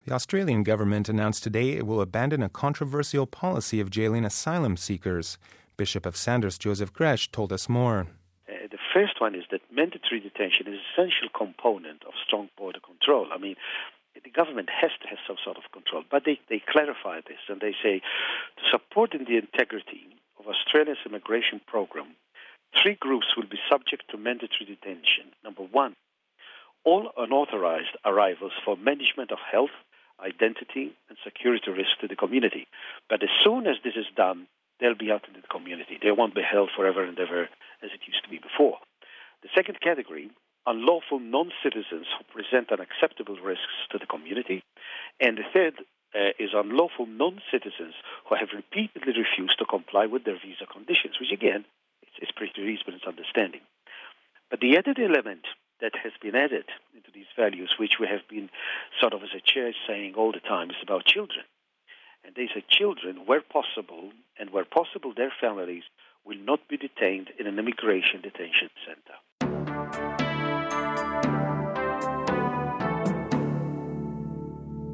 The Australian government announced today it will abandon a controversial policy of jailing asylum seekers. Bishop of Sandhurst Joseph Gresh told us more. The first one is that mandatory detention is an essential component of strong border control. I mean, the government has to have some sort of control, but they clarify this and they say, to support the integrity of Australia's immigration program, 3 groups will be subject to mandatory detention. Number 1, all unauthorized arrivals for management of health, identity, and security risk to the community. But as soon as this is done, they'll be out in the community. They won't be held forever and ever as it used to be before. The second category, unlawful non-citizens who present unacceptable risks to the community. And the third is unlawful non-citizens who have repeatedly refused to comply with their visa conditions, which again, it's pretty reasonable, it's understanding. But the added element that has been added into these values, which we have been sort of as a church saying all the time, is about children. And they say children, where possible, their families will not be detained in an immigration detention center.